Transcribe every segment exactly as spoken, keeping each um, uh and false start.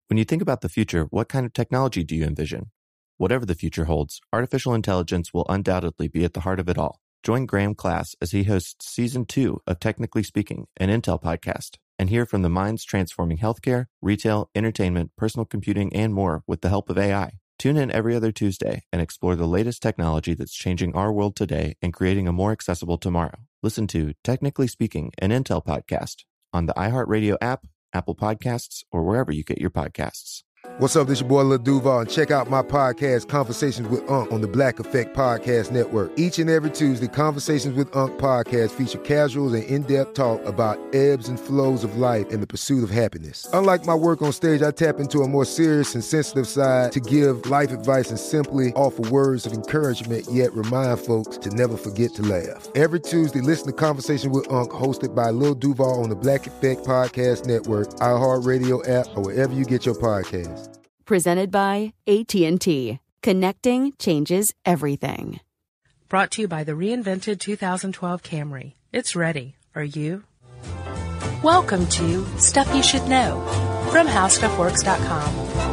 When you think about the future, what kind of technology do you envision? Whatever the future holds, artificial intelligence will undoubtedly be at the heart of it all. Join Graham Class as he hosts Season two of Technically Speaking, an Intel podcast, and hear from the minds transforming healthcare, retail, entertainment, personal computing, and more with the help of A I. Tune in every other Tuesday and explore the latest technology that's changing our world today and creating a more accessible tomorrow. Listen to Technically Speaking, an Intel podcast on the iHeartRadio app, Apple Podcasts, or wherever you get your podcasts. What's up, this your boy Lil Duval, and check out my podcast, Conversations with Unc, on the Black Effect Podcast Network. Each and every Tuesday, Conversations with Unc podcast feature casuals and in-depth talk about ebbs and flows of life and the pursuit of happiness. Unlike my work on stage, I tap into a more serious and sensitive side to give life advice and simply offer words of encouragement, yet remind folks to never forget to laugh. Every Tuesday, listen to Conversations with Unc, hosted by Lil Duval on the Black Effect Podcast Network, iHeartRadio app, or wherever you get your podcasts. Presented by A T and T. Connecting changes everything. Brought to you by the reinvented two thousand twelve Camry. It's ready. Are you? Welcome to Stuff You Should Know from How Stuff Works dot com.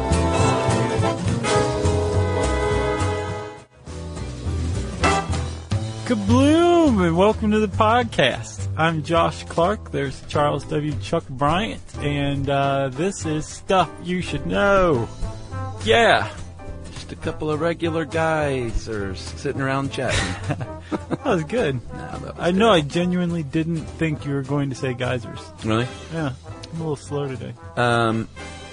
Kabloom, and welcome to the podcast. I'm Josh Clark. There's Charles W. Chuck Bryant, and uh, this is Stuff You Should Know. Yeah. Just a couple of regular guys are sitting around chatting. That was good. No, that was I good. know I genuinely didn't think you were going to say geysers. Really? Yeah. I'm a little slow today. Um,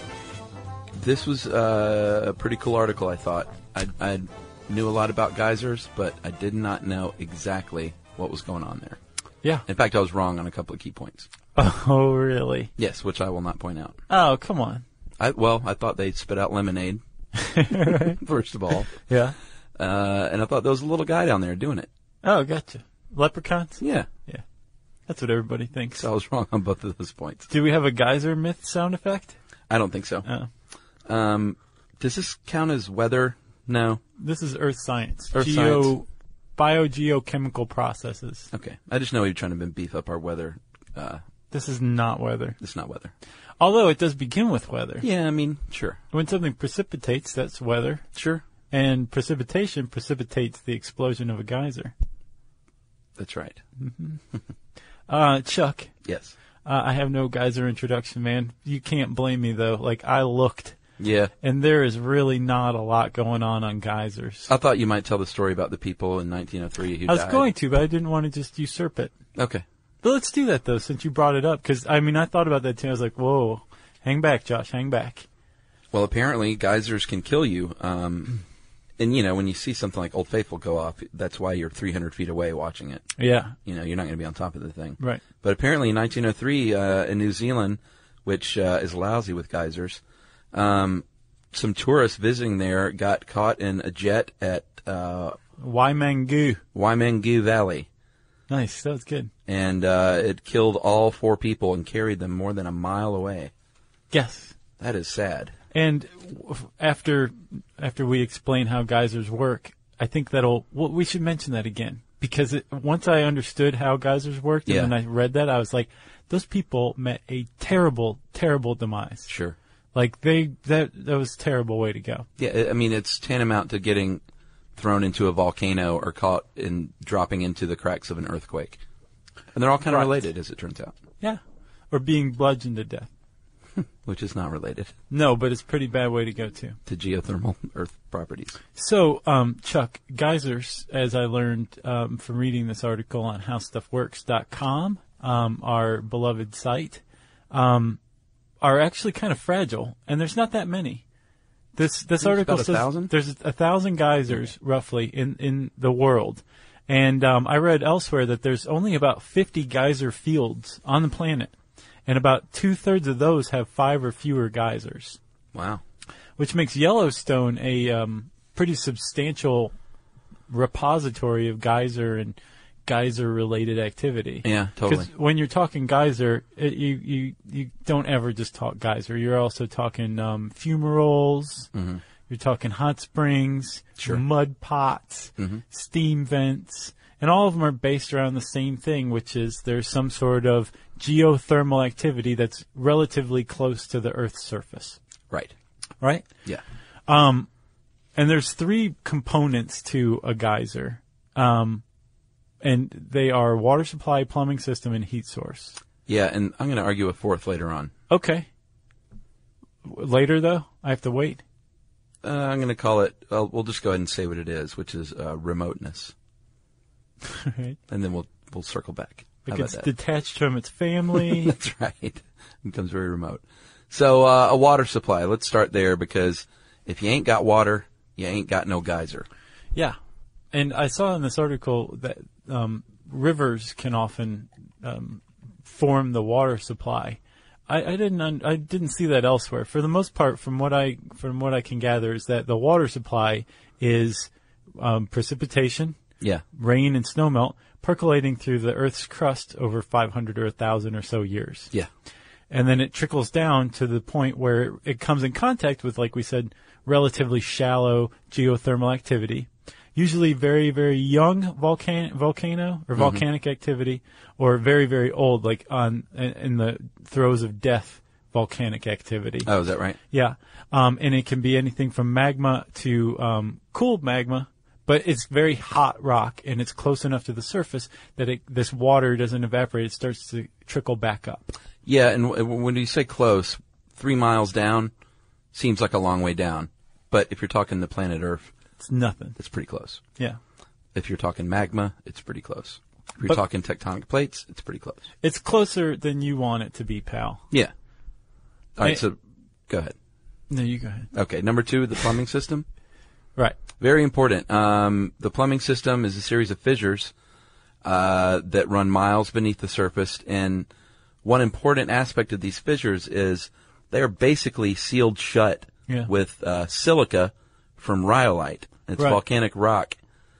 this was uh, a pretty cool article, I thought. I, I knew a lot about geysers, but I did not know exactly what was going on there. Yeah. In fact, I was wrong on a couple of key points. Oh, really? Yes, which I will not point out. Oh, come on. I, well, I thought they spit out lemonade, Right. first of all. Yeah. Uh, and I thought there was a little guy down there doing it. Oh, gotcha. Leprechauns? Yeah. Yeah. That's what everybody thinks. So I was wrong on both of those points. Do we have a geyser myth sound effect? I don't think so. Oh. Um, does this count as weather? No. This is earth science. Earth Geo, science. Biogeochemical processes. Okay. I just know you're trying to beef up our weather. Uh, This is not weather. it's not weather. Although it does begin with weather. Yeah, I mean, sure. When something precipitates, that's weather. Sure. And precipitation precipitates the explosion of a geyser. That's right. Uh, Chuck, Yes. uh, I have no geyser introduction, man. You can't blame me, though. Like, I looked, Yeah. and there is really not a lot going on on geysers. I thought you might tell the story about the people in nineteen oh three who I was died. going to, but I didn't want to just usurp it. Okay. But let's do that, though, since you brought it up. Because, I mean, I thought about that, too. I was like, whoa, hang back, Josh, hang back. Well, apparently geysers can kill you. Um, and, you know, when you see something like Old Faithful go off, that's why you're three hundred feet away watching it. Yeah, You know, you're not going to be on top of the thing. right. But apparently in nineteen oh three, uh, in New Zealand, which uh, is lousy with geysers, um, some tourists visiting there got caught in a jet at uh, Waimangu. Waimangu Valley. Nice, that was good. And uh, it killed all four people and carried them more than a mile away. Yes. That is sad. And w- after after we explain how geysers work, I think that'll, well, we should mention that again. Because it, once I understood how geysers worked, Yeah. and when I read that, I was like, those people met a terrible, terrible demise. Sure. Like, they, that, that was a terrible way to go. Yeah, I mean, it's tantamount to getting thrown into a volcano or caught in dropping into the cracks of an earthquake. And they're all kind of Right. related, as it turns out, Yeah. Or being bludgeoned to death. which is not related No, but it's a pretty bad way to go, too. to geothermal earth properties. So, um, Chuck, geysers, as I learned um, from reading this article on how stuff works dot com, um, our beloved site, um, are actually kind of fragile, and there's not that many. This this There's article about a says thousand? there's a thousand geysers roughly in, in the world, and um, I read elsewhere that there's only about fifty geyser fields on the planet, and about two thirds of those have five or fewer geysers, Wow. which makes Yellowstone a um, pretty substantial repository of geyser and geyser-related activity. Yeah, totally. Because when you're talking geyser, it, you, you you don't ever just talk geyser. You're also talking um, fumaroles. Mm-hmm. You're talking hot springs, Sure. mud pots, Mm-hmm. steam vents, and all of them are based around the same thing, which is there's some sort of geothermal activity that's relatively close to the Earth's surface. Right. right? Yeah. Um, and there's three components to a geyser. Um, and they are water supply, plumbing system, and heat source. Yeah, and I'm going to argue a fourth later on. Okay. Later, though? I have to wait. Uh, I'm going to call it, uh, we'll just go ahead and say what it is, which is uh, remoteness. Right. And then we'll we'll circle back. It How gets about that? detached from its family. That's right. It becomes very remote. So uh, a water supply. Let's start there because if you ain't got water, you ain't got no geyser. Yeah. And I saw in this article that um, rivers can often um, form the water supply. I, I didn't un- I didn't see that elsewhere. For the most part, from what I from what I can gather, is that the water supply is um, precipitation, Yeah. rain and snowmelt percolating through the Earth's crust over five hundred or one thousand or so years. Yeah. And then it trickles down to the point where it comes in contact with, like we said, relatively shallow geothermal activity, usually very, very young volcan- volcano or volcanic mm-hmm. activity, or very, very old, like on in the throes of death volcanic activity. Oh, is that right? Yeah. Um, and it can be anything from magma to um, cooled magma, but it's very hot rock, and it's close enough to the surface that it, this water doesn't evaporate. It starts to trickle back up. Yeah, and w- when you say close, three miles down seems like a long way down. But if you're talking the planet Earth, it's nothing. It's pretty close. Yeah. If you're talking magma, it's pretty close. If you're But talking tectonic plates, it's pretty close. It's closer than you want it to be, pal. Yeah. All right, I- so go ahead. No, you go ahead. Okay, number two, the plumbing system. Right. Very important. Um, the plumbing system is a series of fissures uh, that run miles beneath the surface, and one important aspect of these fissures is they are basically sealed shut Yeah. with uh, silica from rhyolite. It's Right. volcanic rock,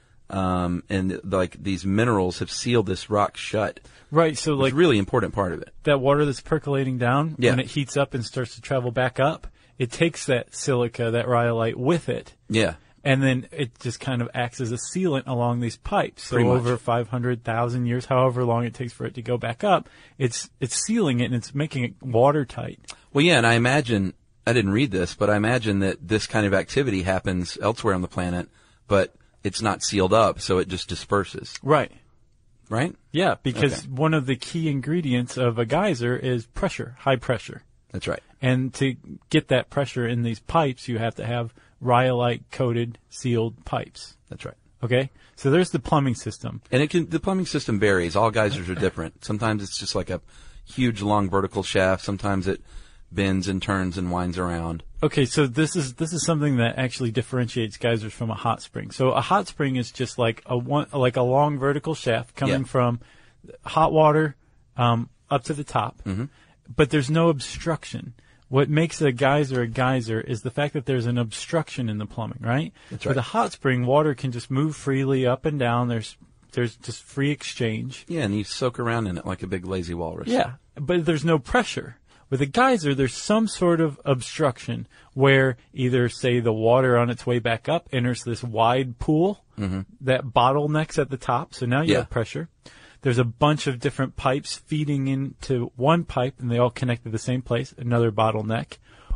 um, and like these minerals have sealed this rock shut. Right, so It's like a really important part of it. that water that's percolating down, Yeah. when it heats up and starts to travel back up, it takes that silica, that rhyolite with it, Yeah. and then it just kind of acts as a sealant along these pipes. So Pretty much. over five hundred thousand years, however long it takes for it to go back up, it's it's sealing it and it's making it watertight. Well, yeah, and I imagine, I didn't read this, but I imagine that this kind of activity happens elsewhere on the planet, but it's not sealed up, so it just disperses, Right. right? Yeah, because Okay. one of the key ingredients of a geyser is pressure, high pressure. That's right. And to get that pressure in these pipes, you have to have rhyolite-coated, sealed pipes. That's right. Okay? So there's the plumbing system. And it can, the plumbing system varies. All geysers are different. Sometimes it's just like a huge, long vertical shaft. Sometimes it bends and turns and winds around. Okay, so this is this is something that actually differentiates geysers from a hot spring. So a hot spring is just like a one like a long vertical shaft coming Yeah. from hot water um, up to the top, Mm-hmm. but there's no obstruction. What makes a geyser a geyser is the fact that there's an obstruction in the plumbing, right? That's With right. a hot spring, water can just move freely up and down. There's there's just free exchange. Yeah, and you soak around in it like a big lazy walrus. Yeah, but there's no pressure. With a geyser, there's some sort of obstruction where either, say, the water on its way back up enters this wide pool that bottlenecks at the top, so now you Yeah. have pressure. There's a bunch of different pipes feeding into one pipe, and they all connect to the same place, another bottleneck.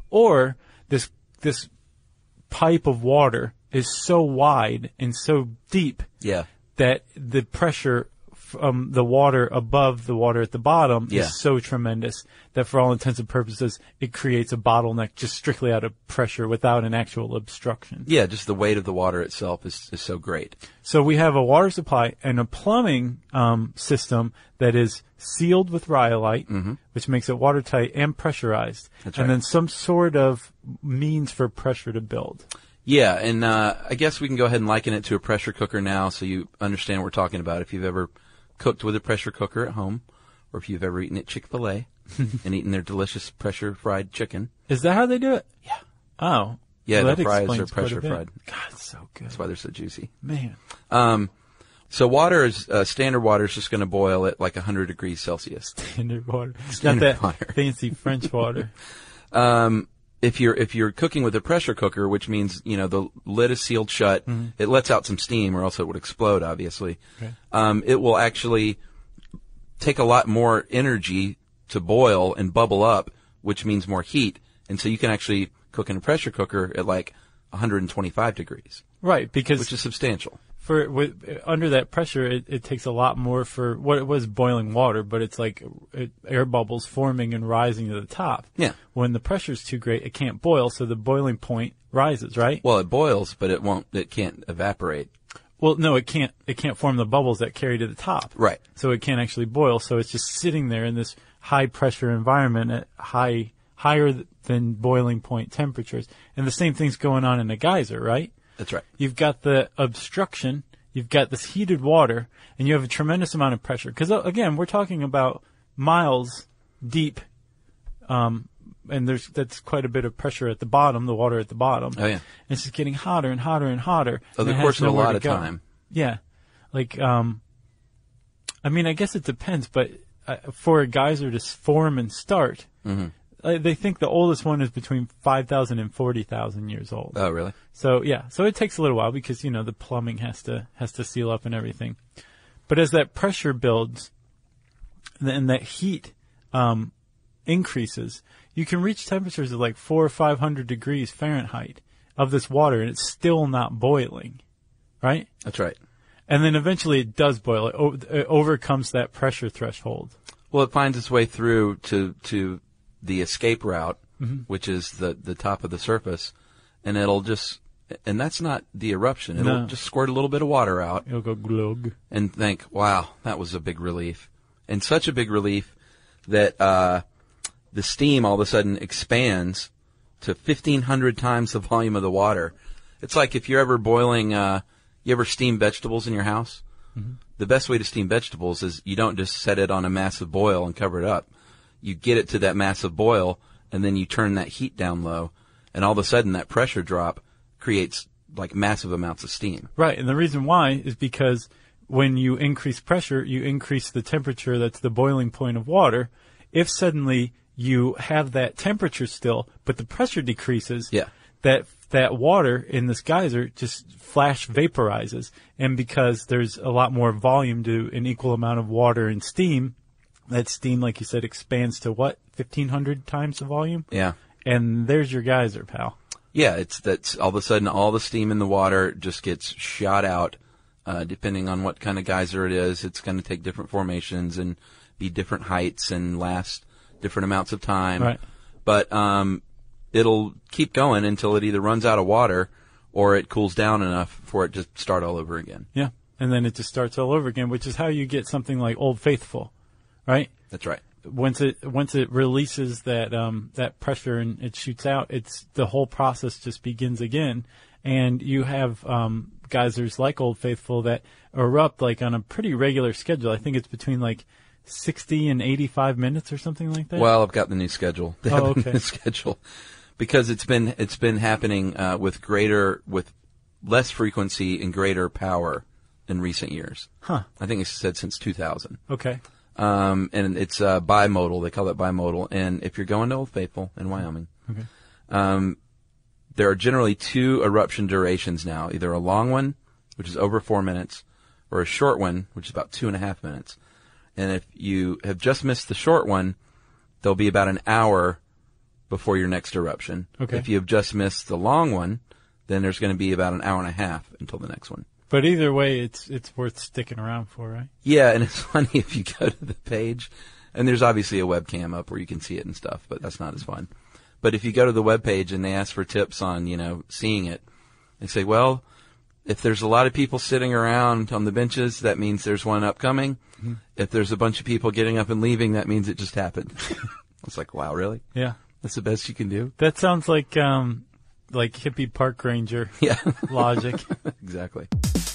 Or this this pipe of water is so wide and so deep Yeah. that the pressure from the water above the water at the bottom Yeah. is so tremendous that for all intents and purposes, it creates a bottleneck just strictly out of pressure without an actual obstruction. Yeah, just the weight of the water itself is, is so great. So we have a water supply and a plumbing um, system that is sealed with rhyolite, which makes it watertight and pressurized. Mm-hmm. That's and right. then some sort of means for pressure to build. Yeah, and uh, I guess we can go ahead and liken it to a pressure cooker now so you understand what we're talking about. If you've ever cooked with a pressure cooker at home, or if you've ever eaten at Chick-fil-A and eaten their delicious pressure fried chicken. Is that how they do it? Yeah. Oh. Yeah, well, the that fries explains are quite a pressure bit. fried. God, it's so good. That's why they're so juicy. Man. Um, so water is, uh, standard water is just going to boil at like one hundred degrees Celsius. Standard water. Standard Not that water. fancy French water. Um, if you're, if you're cooking with a pressure cooker, which means, you know, the lid is sealed shut, it lets out some steam or else it would explode, obviously. Okay. Um, it will actually take a lot more energy to boil and bubble up, which means more heat. And so you can actually cook in a pressure cooker at like one hundred twenty-five degrees. Right, because which is substantial. For with, under that pressure, it, it takes a lot more for what it was boiling water, but it's like it, air bubbles forming and rising to the top. Yeah. When the pressure's too great, it can't boil, so the boiling point rises, right? Well, it boils, but it won't. It can't evaporate. Well, no, it can't. It can't form the bubbles that carry to the top. Right. So it can't actually boil. So it's just sitting there in this high pressure environment at high higher than boiling point temperatures, and the same thing's going on in a geyser, right? That's right. You've got the obstruction, you've got this heated water, and you have a tremendous amount of pressure. Because, again, we're talking about miles deep, um, and there's that's quite a bit of pressure at the bottom, the water at the bottom. Oh, yeah. And it's just getting hotter and hotter and hotter. Over the course of a lot of time. Yeah. Like, um, I mean, I guess it depends, but uh, for a geyser to form and start, mm-hmm. uh, they think the oldest one is between five thousand and forty thousand years old. Oh, really? So, yeah. So it takes a little while because, you know, the plumbing has to has to seal up and everything. But as that pressure builds and that heat um, increases, you can reach temperatures of like four or five hundred degrees Fahrenheit of this water, and it's still not boiling, right? That's right. And then eventually it does boil. It, o- it overcomes that pressure threshold. Well, it finds its way through to to the escape route, mm-hmm. which is the the top of the surface, and it'll just. And that's not the eruption. It'll No. just squirt a little bit of water out. It'll go glug. And think, wow, that was a big relief. And such a big relief that uh, the steam all of a sudden expands to fifteen hundred times the volume of the water. It's like if you're ever boiling, uh, you ever steam vegetables in your house? Mm-hmm. The best way to steam vegetables is you don't just set it on a massive boil and cover it up. You get it to that massive boil, and then you turn that heat down low, and all of a sudden that pressure drop creates like massive amounts of steam. Right, and the reason why is because when you increase pressure, you increase the temperature that's the boiling point of water. If suddenly you have that temperature still, but the pressure decreases, yeah. that that water in this geyser just flash vaporizes. And because there's a lot more volume to an equal amount of water and steam, that steam, like you said, expands to what, fifteen hundred times the volume? Yeah. And there's your geyser, pal. Yeah, it's that's all of a sudden all the steam in the water just gets shot out. Uh, depending on what kind of geyser it is, it's going to take different formations and be different heights and last different amounts of time. Right. But um, it'll keep going until it either runs out of water or it cools down enough for it to start all over again. Yeah, and then it just starts all over again, which is how you get something like Old Faithful, right? That's right. Once it once it releases that um, that pressure and it shoots out, it's the whole process just begins again, and you have um, geysers like Old Faithful that erupt like on a pretty regular schedule. I think it's between like sixty and eighty-five minutes or something like that. Well, I've got the new schedule. They have Oh, the okay. new schedule because it's been it's been happening uh, with greater with less frequency and greater power in recent years. Huh. I think it's said since two thousand. Okay. Um, and it's uh, bimodal. They call it bimodal. And if you're going to Old Faithful in Wyoming, Okay. um, there are generally two eruption durations now, either a long one, which is over four minutes, or a short one, which is about two and a half minutes. And if you have just missed the short one, there'll be about an hour before your next eruption. Okay. If you have just missed the long one, then there's going to be about an hour and a half until the next one. But either way, it's it's worth sticking around for, right? Yeah, and it's funny if you go to the page, and there's obviously a webcam up where you can see it and stuff, but that's not as fun. But if you go to the web page and they ask for tips on, you know, seeing it, they say, well, if there's a lot of people sitting around on the benches, that means there's one upcoming. Mm-hmm. If there's a bunch of people getting up and leaving, that means it just happened. It's like, wow, really? Yeah. That's the best you can do? That sounds like um like hippie park ranger Yeah. logic. Exactly.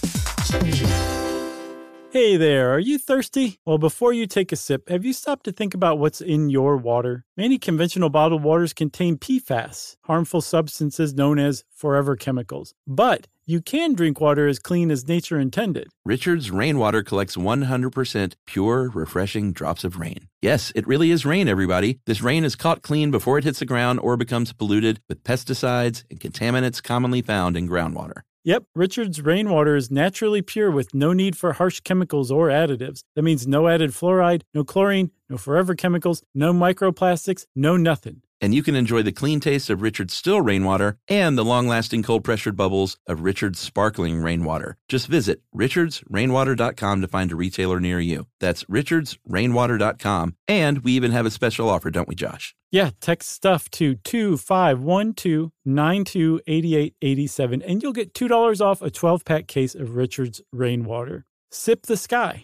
Hey there, are you thirsty? Well, before you take a sip, have you stopped to think about what's in your water? Many conventional bottled waters contain P FAS, harmful substances known as forever chemicals. But you can drink water as clean as nature intended. Richard's Rainwater collects one hundred percent pure, refreshing drops of rain. Yes, it really is rain, everybody. This rain is caught clean before it hits the ground or becomes polluted with pesticides and contaminants commonly found in groundwater. Yep, Richard's Rainwater is naturally pure with no need for harsh chemicals or additives. That means no added fluoride, no chlorine, no forever chemicals, no microplastics, no nothing. And you can enjoy the clean taste of Richard's still rainwater and the long-lasting cold-pressured bubbles of Richard's sparkling rainwater. Just visit richards rainwater dot com to find a retailer near you. That's richards rainwater dot com. And we even have a special offer, don't we, Josh? Yeah, text stuff to two five one two nine two eight eight eight seven, and you'll get two dollars off a twelve-pack case of Richard's rainwater. Sip the sky.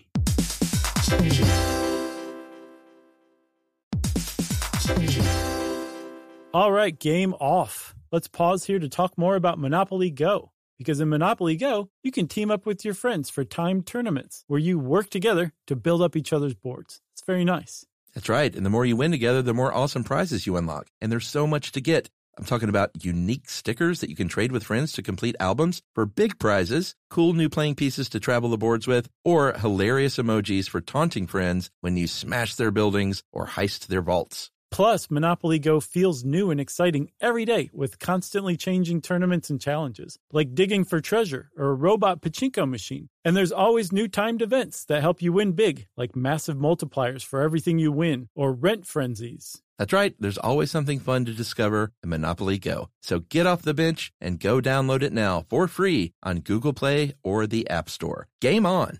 All right, game off. Let's pause here to talk more about Monopoly Go. Because in Monopoly Go, you can team up with your friends for timed tournaments where you work together to build up each other's boards. It's very nice. That's right. And the more you win together, the more awesome prizes you unlock. And there's so much to get. I'm talking about unique stickers that you can trade with friends to complete albums for big prizes, cool new playing pieces to travel the boards with, or hilarious emojis for taunting friends when you smash their buildings or heist their vaults. Plus, Monopoly Go feels new and exciting every day with constantly changing tournaments and challenges, like digging for treasure or a robot pachinko machine. And there's always new timed events that help you win big, like massive multipliers for everything you win or rent frenzies. That's right. There's always something fun to discover in Monopoly Go. So get off the bench and go download it now for free on Google Play or the App Store. Game on!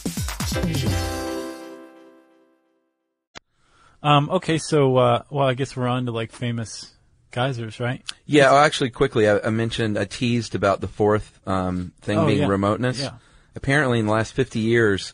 Um, okay, so, uh, well, I guess we're on to, like, famous geysers, right? Yeah, well, actually, quickly, I, I mentioned, I teased about the fourth um, thing oh, being yeah. remoteness. Yeah. Apparently, in the last fifty years,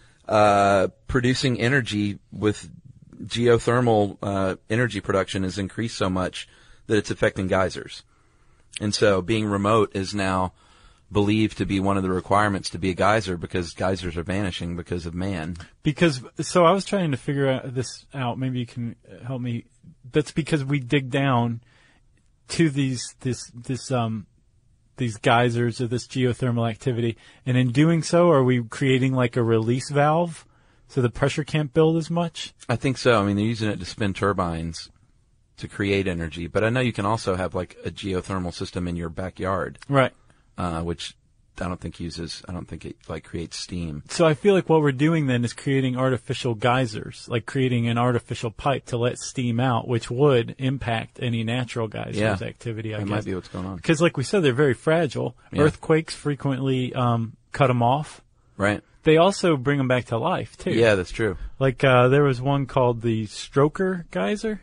uh, producing energy with geothermal uh, energy production has increased so much that it's affecting geysers. And so being remote is now believed to be one of the requirements to be a geyser because geysers are vanishing because of man. Because, so I was trying to figure out this out. Maybe you can help me. That's because we dig down to these, this, this, um, these geysers or this geothermal activity. And in doing so, are we creating like a release valve so the pressure can't build as much? I think so. I mean, they're using it to spin turbines to create energy. But I know you can also have like a geothermal system in your backyard. Right. Uh, which I don't think uses, I don't think it like creates steam. So I feel like what we're doing then is creating artificial geysers, like creating an artificial pipe to let steam out, which would impact any natural geysers Yeah. activity, I That guess. might be what's going on. Because like we said, they're very fragile. Yeah. Earthquakes frequently um, cut them off. Right. They also bring them back to life, too. Yeah, that's true. Like uh, there was one called the Stroker geyser.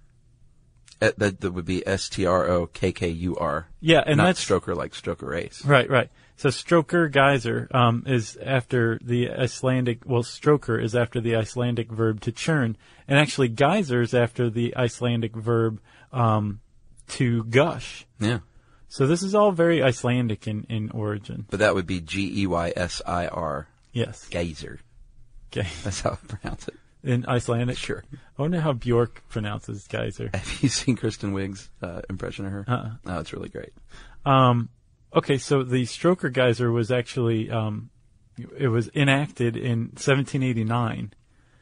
Uh, that, that would be S T R O K K U R. Yeah, and Not that's stroker like stroker race. Right, right. So Stroker geyser um, is after the Icelandic, well, stroker is after the Icelandic verb to churn, and actually geyser is after the Icelandic verb um, to gush. Yeah. So this is all very Icelandic in, in origin. But that would be G E Y S I R. Yes. Geyser. Okay. That's how I pronounce it. In Icelandic? Sure. I wonder how Bjork pronounces geyser. Have you seen Kristen Wiig's uh, impression of her? Uh-uh. Oh, it's really great. Um, okay, so the Stroker geyser was actually, um, it was enacted in seventeen eighty-nine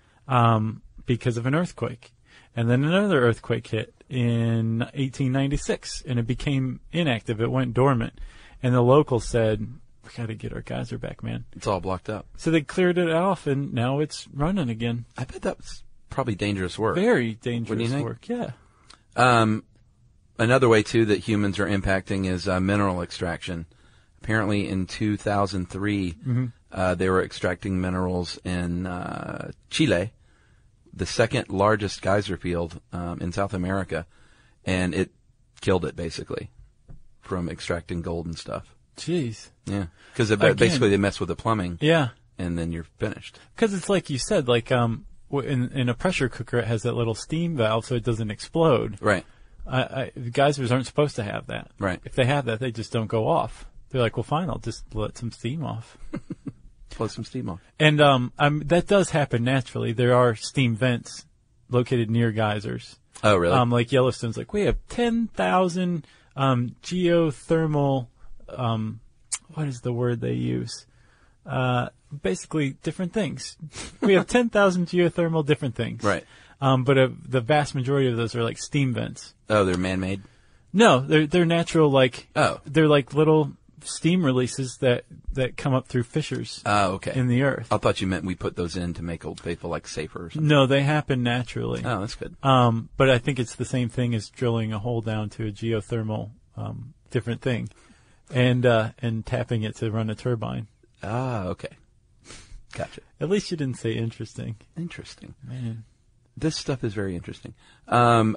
um, because of an earthquake. And then another earthquake hit in eighteen ninety-six, and it became inactive. It went dormant. And the locals said, we got to get our geyser back, man. It's all blocked up. So they cleared it off, and now it's running again. I bet that was probably dangerous work. Very What do you dangerous think? work, yeah. Um, another way, too, that humans are impacting is uh, mineral extraction. Apparently, in two thousand three, Mm-hmm. uh, they were extracting minerals in uh, Chile, the second largest geyser field um, in South America, and it killed it, basically, from extracting gold and stuff. Jeez. Yeah, because Again. basically they mess with the plumbing, Yeah. and then you're finished. Because it's like you said, like um, w- in, in a pressure cooker, it has that little steam valve so it doesn't explode. Right, I, I, the geysers aren't supposed to have that. right. If they have that, they just don't go off. They're like, well, fine, I'll just let some steam off. Blow some steam off. And um, um, that does happen naturally. There are steam vents located near geysers. Oh, really? Um, like Yellowstone's like, we have ten thousand um, geothermal, um, what is the word they use? Uh, basically, different things. We have ten thousand geothermal different things. Right. Um, but uh, the vast majority of those are like steam vents. Oh, they're man-made? No, they're they're natural. Like Oh. they're like little steam releases that, that come up through fissures Oh, okay. in the earth. I thought you meant we put those in to make Old Faithful like safer or something. No, they happen naturally. Oh, that's good. Um, but I think it's the same thing as drilling a hole down to a geothermal, um, different thing, and uh, and tapping it to run a turbine. Ah, okay. Gotcha. At least you didn't say interesting. Interesting. Man. This stuff is very interesting. Um,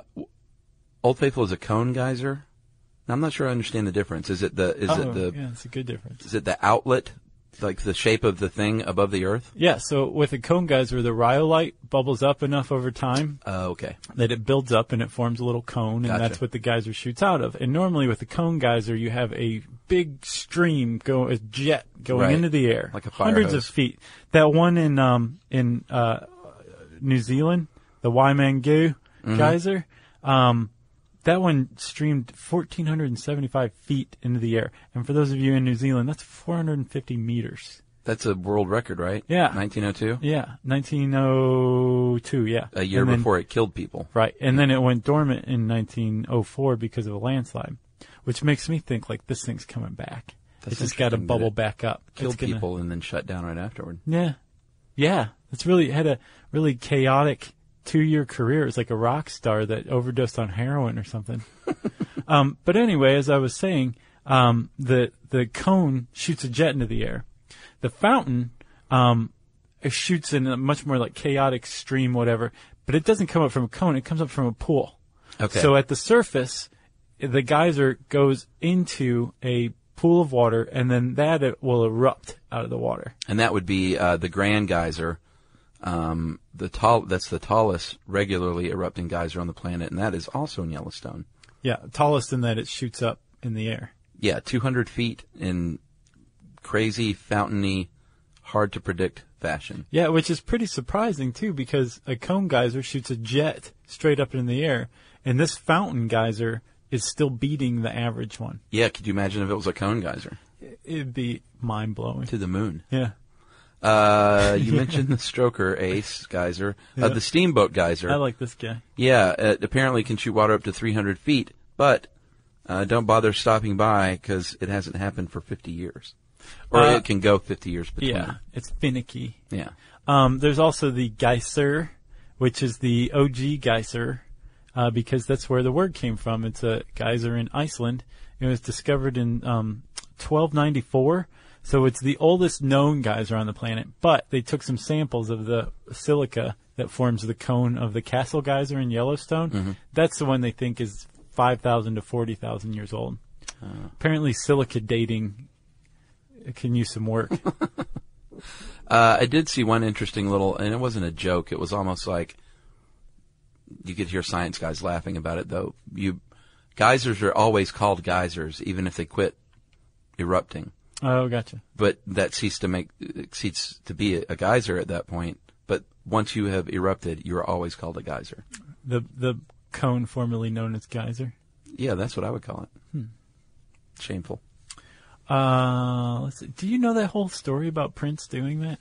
Old Faithful is a cone geyser. Now, I'm not sure I understand the difference. Is it the is oh, it the yeah, it's a good difference. is it the outlet, like the shape of the thing above the earth? Yeah, so with a cone geyser, the rhyolite bubbles up enough over time Oh, okay. that it builds up and it forms a little cone, and Gotcha. that's what the geyser shoots out of. And normally with a cone geyser, you have a big stream, go a jet going Right. into the air, Like a fire hundreds hose. of feet. That one in um in uh New Zealand, the Waimangu Mm-hmm. geyser, um. That one streamed one thousand four hundred seventy-five feet into the air. And for those of you in New Zealand, that's four hundred fifty meters. That's a world record, right? Yeah. nineteen oh two? Yeah, nineteen oh two, yeah. A year And then- before it killed people. Right, and then it went dormant in nineteen oh four because of a landslide, which makes me think, like, this thing's coming back. That's It's just got to interesting that bubble it back up. Killed It's gonna- people and then shut down right afterward. Yeah. Yeah, it's really, it had a really chaotic two-year career. It's like a rock star that overdosed on heroin or something. um, but anyway, as I was saying, um, the the cone shoots a jet into the air. The fountain um, it shoots in a much more like chaotic stream, whatever. But it doesn't come up from a cone; it comes up from a pool. Okay. So at the surface, the geyser goes into a pool of water, and then that it will erupt out of the water. And that would be uh, the Grand Geyser. Um, the tall, that's the tallest regularly erupting geyser on the planet, and that is also in Yellowstone. Yeah, tallest in that it shoots up in the air. Yeah, two hundred feet in crazy, fountainy, hard to predict fashion. Yeah, which is pretty surprising too, because a cone geyser shoots a jet straight up in the air, and this fountain geyser is still beating the average one. Yeah, could you imagine if it was a cone geyser? It'd be mind blowing. To the moon. Yeah. Uh, you mentioned the Stroker Ace geyser, Yeah. uh, the Steamboat geyser. I like this guy. Yeah, it apparently can shoot water up to three hundred feet, but uh, don't bother stopping by because it hasn't happened for fifty years. Or Uh, it can go fifty years between. Yeah, it's finicky. Yeah. Um, there's also the geyser, which is the O G geyser, uh, because that's where the word came from. It's a geyser in Iceland. It was discovered in um, twelve ninety-four, so it's the oldest known geyser on the planet. But they took some samples of the silica that forms the cone of the Castle Geyser in Yellowstone. Mm-hmm. That's the one they think is five thousand to forty thousand years old. Uh. Apparently silica dating can use some work. Uh, I did see one interesting little, and it wasn't a joke. It was almost like you could hear science guys laughing about it, though. You geysers are always called geysers, even if they quit erupting. Oh, gotcha. But that ceased to make ceased to be a, a geyser at that point. But once you have erupted, you are always called a geyser. The the cone formerly known as geyser. Yeah, that's what I would call it. Hmm. Shameful. Uh, let's see. Do you know that whole story about Prince doing that?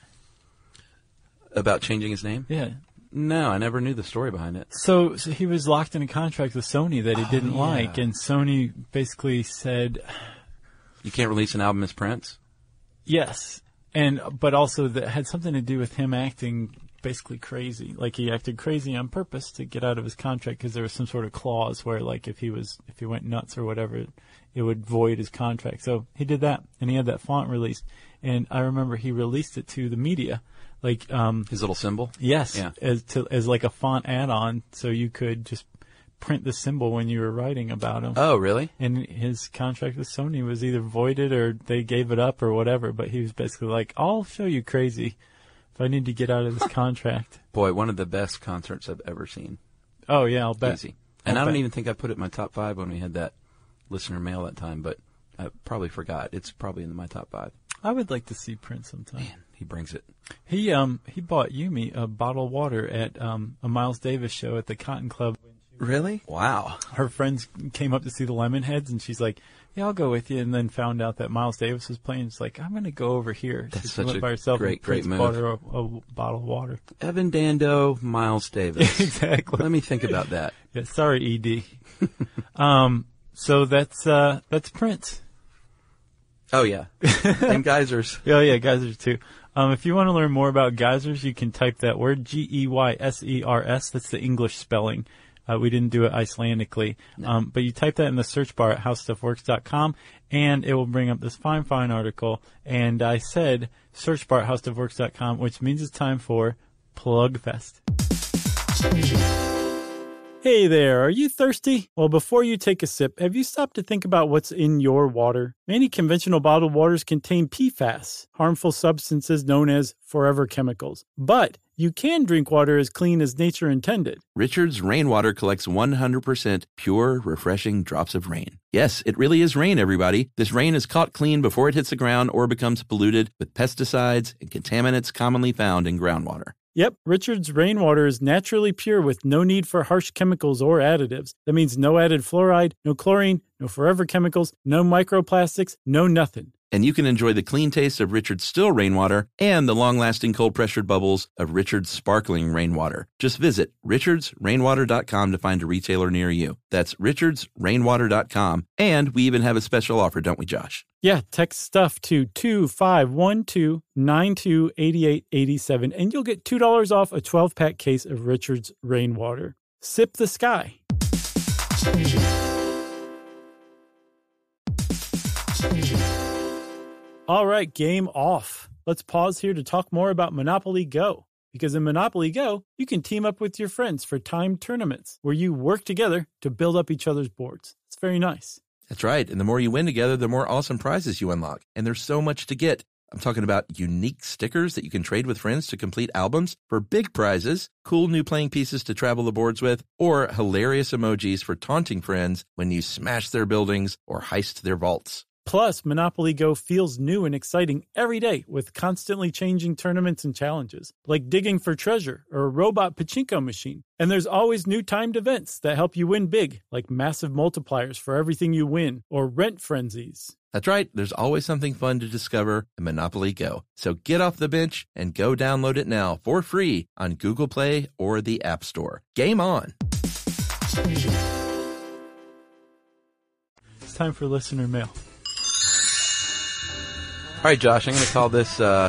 About changing his name? Yeah. No, I never knew the story behind it. So, so he was locked in a contract with Sony that he Oh, didn't yeah. like, and Sony basically said You can't release an album as Prince? yes, and but also that had something to do with him acting basically crazy. Like he acted crazy on purpose to get out of his contract because there was some sort of clause where, like, if he was if he went nuts or whatever, it, it would void his contract. So he did that, and he had that font released. And I remember he released it to the media, like um, His little symbol? yes, Yeah. as to as like a font add-on, so you could just print the symbol when you were writing about him. Oh, really? And his contract with Sony was either voided or they gave it up or whatever. But he was basically like, "I'll show you crazy if I need to get out of this contract." Boy, one of the best concerts I've ever seen. Oh yeah, I'll bet. Easy. And I'll I don't bet. even think I put it in my top five when we had that listener mail that time, but I probably forgot. It's probably in my top five. I would like to see Prince sometime. Man, he brings it. He um he bought Yumi a bottle of water at um a Miles Davis show at the Cotton Club. Really? Wow. Her friends came up to see the Lemonheads, and she's like, "Yeah, I'll go with you." And then found out that Miles Davis was playing. She's like, "I'm going to go over here." That's she such went a by herself. great, and great Prince move. Bought her a, a bottle of water. Evan Dando, Miles Davis. Exactly. Let me think about that. Yeah, sorry, E D. um, so that's uh, that's Prince. Oh, yeah. And geysers. Oh, yeah, geysers too. Um, if you want to learn more about geysers, you can type that word, G E Y S E R S. That's the English spelling. Uh, we didn't do it Icelandically. No. Um, but you type that in the search bar at how stuff works dot com, and it will bring up this fine, fine article. And I said search bar at how stuff works dot com, which means it's time for Plugfest. Hey there, are you thirsty? Well, before you take a sip, have you stopped to think about what's in your water? Many conventional bottled waters contain P FAS, harmful substances known as forever chemicals. But you can drink water as clean as nature intended. Richard's Rainwater collects one hundred percent pure, refreshing drops of rain. Yes, it really is rain, everybody. This rain is caught clean before it hits the ground or becomes polluted with pesticides and contaminants commonly found in groundwater. Yep, Richard's Rainwater is naturally pure with no need for harsh chemicals or additives. That means no added fluoride, no chlorine, no forever chemicals, no microplastics, no nothing. And you can enjoy the clean taste of Richard's still rainwater and the long-lasting cold-pressured bubbles of Richard's sparkling rainwater. Just visit richards rainwater dot com to find a retailer near you. That's richards rainwater dot com. And we even have a special offer, don't we, Josh? Yeah, text stuff to two five one two nine two eight eight eight seven, and you'll get two dollars off a twelve-pack case of Richard's Rainwater. Sip the sky. All right, game off. Let's pause here to talk more about Monopoly Go. Because in Monopoly Go, you can team up with your friends for timed tournaments where you work together to build up each other's boards. It's very nice. That's right. And the more you win together, the more awesome prizes you unlock. And there's so much to get. I'm talking about unique stickers that you can trade with friends to complete albums for big prizes, cool new playing pieces to travel the boards with, or hilarious emojis for taunting friends when you smash their buildings or heist their vaults. Plus, Monopoly Go feels new and exciting every day with constantly changing tournaments and challenges, like digging for treasure or a robot pachinko machine. And there's always new timed events that help you win big, like massive multipliers for everything you win or rent frenzies. That's right. There's always something fun to discover in Monopoly Go. So get off the bench and go download it now for free on Google Play or the App Store. Game on! It's time for listener mail. All right, Josh, I'm going to call this uh,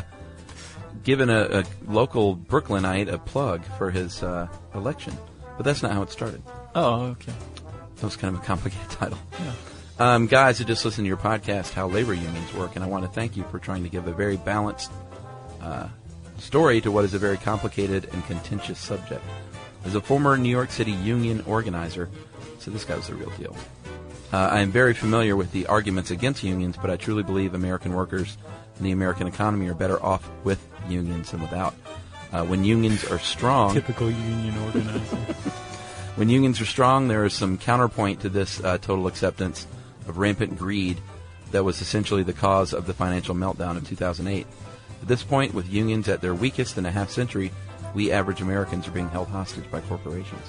giving a, a local Brooklynite a plug for his uh, election. But that's not how it started. Oh, okay. That was kind of a complicated title. Yeah. Um, guys who just listened to your podcast, How Labor Unions Work, and I want to thank you for trying to give a very balanced uh, story to what is a very complicated and contentious subject. As a former New York City union organizer, so this guy was the real deal. Uh, I am very familiar with the arguments against unions, but I truly believe American workers and the American economy are better off with unions than without. Uh, when unions are strong... Typical union organizer. When unions are strong, there is some counterpoint to this uh, total acceptance of rampant greed that was essentially the cause of the financial meltdown of two thousand eight. At this point, with unions at their weakest in a half century, we average Americans are being held hostage by corporations.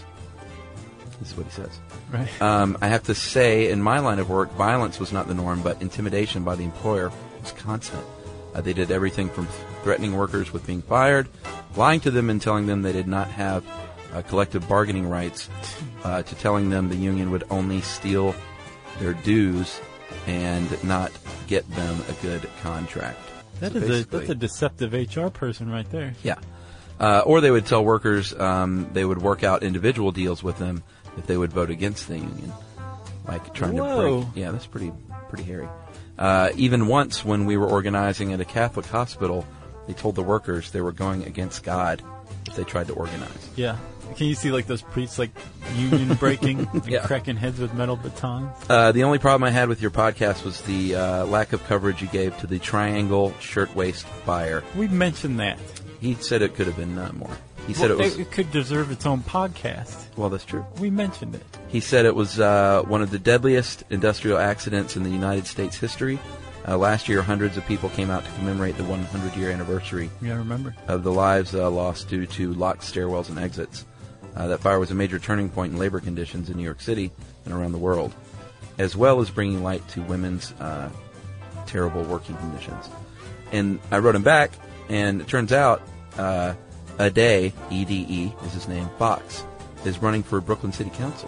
This is what he says. Right. Um, I have to say, in my line of work, violence was not the norm, but intimidation by the employer was constant. Uh, they did everything from threatening workers with being fired, lying to them and telling them they did not have uh, collective bargaining rights, uh, to telling them the union would only steal their dues and not get them a good contract. That so is a, that's a deceptive H R person right there. Yeah. Uh, or they would tell workers um, they would work out individual deals with them if they would vote against the union, like trying Whoa. to break. Yeah, that's pretty pretty hairy. Uh, even once when we were organizing at a Catholic hospital, they told the workers they were going against God if they tried to organize. Yeah. Can you see like those priests like union breaking and Yeah. cracking heads with metal batons? Uh, the only problem I had with your podcast was the uh, lack of coverage you gave to the triangle shirtwaist buyer. We mentioned that. He said it could have been uh, more. He said Well, it was. it could deserve its own podcast. Well, that's true. We mentioned it. He said it was uh, one of the deadliest industrial accidents in the United States history. Uh, last year, hundreds of people came out to commemorate the hundred year anniversary Yeah, I remember. of the lives uh, lost due to locked stairwells and exits. Uh, that fire was a major turning point in labor conditions in New York City and around the world, as well as bringing light to women's uh, terrible working conditions. And I wrote him back, and it turns out uh, Ade, E D E is his name, Fox, is running for Brooklyn City Council.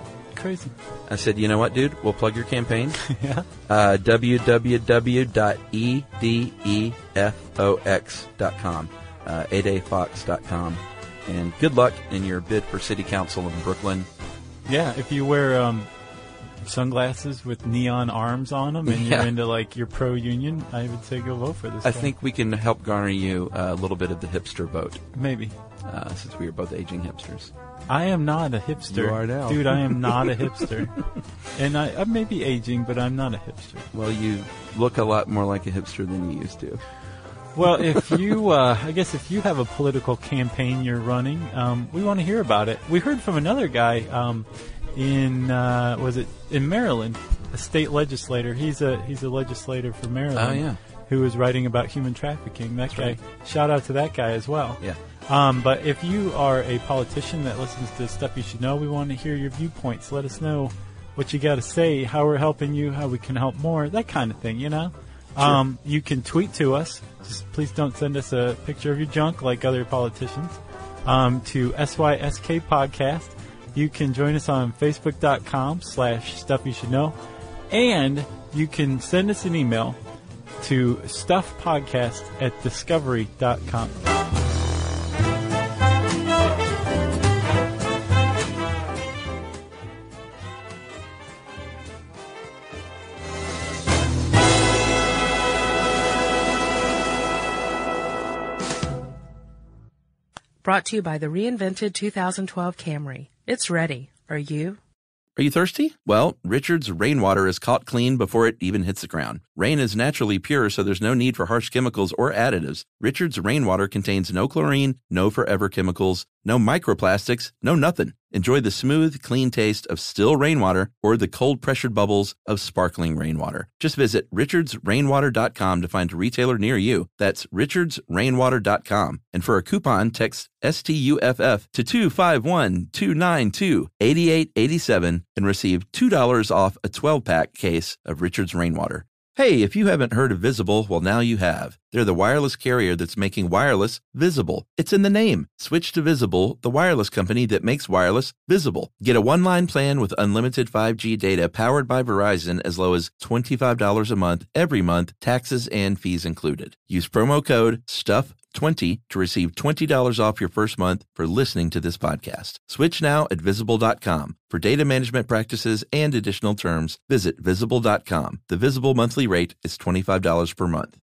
crazy. I said, you know what, dude? We'll plug your campaign. Yeah. Uh, w w w dot e d e f o x dot com, uh, a day fox dot com. And good luck in your bid for City Council in Brooklyn. Yeah, if you wear um, sunglasses with neon arms on them and Yeah. you're into, like, you're pro-union, I would say go vote for this I guy. think we can help garner you a little bit of the hipster vote, Maybe. uh, since we are both aging hipsters. I am not a hipster. You are now. Dude, I am not a hipster. And I, I may be aging, but I'm not a hipster. Well, you look a lot more like a hipster than you used to. Well, if you, uh, I guess if you have a political campaign you're running, um, we want to hear about it. We heard from another guy um, in, uh, was it in Maryland, a state legislator. He's a he's a legislator for Maryland. Oh, yeah. Who was writing about human trafficking. That That's guy. right. Shout out to that guy as well. Yeah. Um, but if you are a politician that listens to Stuff You Should Know, we want to hear your viewpoints. Let us know what you got to say, how we're helping you, how we can help more, that kind of thing, you know? Sure. Um, you can tweet to us. Just please don't send us a picture of your junk like other politicians. Um, to S Y S K Podcast. You can join us on Facebook.com slash Stuff You Should Know. And you can send us an email to stuffpodcast at discovery dot com. Brought to you by the reinvented two thousand twelve Camry. It's ready. Are you? Are you thirsty? Well, Richard's rainwater is caught clean before it even hits the ground. Rain is naturally pure, so there's no need for harsh chemicals or additives. Richard's rainwater contains no chlorine, no forever chemicals, no microplastics, no nothing. Enjoy the smooth, clean taste of still rainwater or the cold-pressured bubbles of sparkling rainwater. Just visit richards rainwater dot com to find a retailer near you. That's richards rainwater dot com. And for a coupon, text S T U F F to two five one, two nine two, eight eight eight seven and receive two dollars off a twelve-pack case of Richard's Rainwater. Hey, if you haven't heard of Visible, well, now you have. They're the wireless carrier that's making wireless visible. It's in the name. Switch to Visible, the wireless company that makes wireless visible. Get a one-line plan with unlimited five G data powered by Verizon as low as twenty-five dollars a month, every month, taxes and fees included. Use promo code stuff twenty to receive twenty dollars off your first month for listening to this podcast. Switch now at visible dot com. For data management practices and additional terms, visit visible dot com. The Visible monthly rate is twenty-five dollars per month.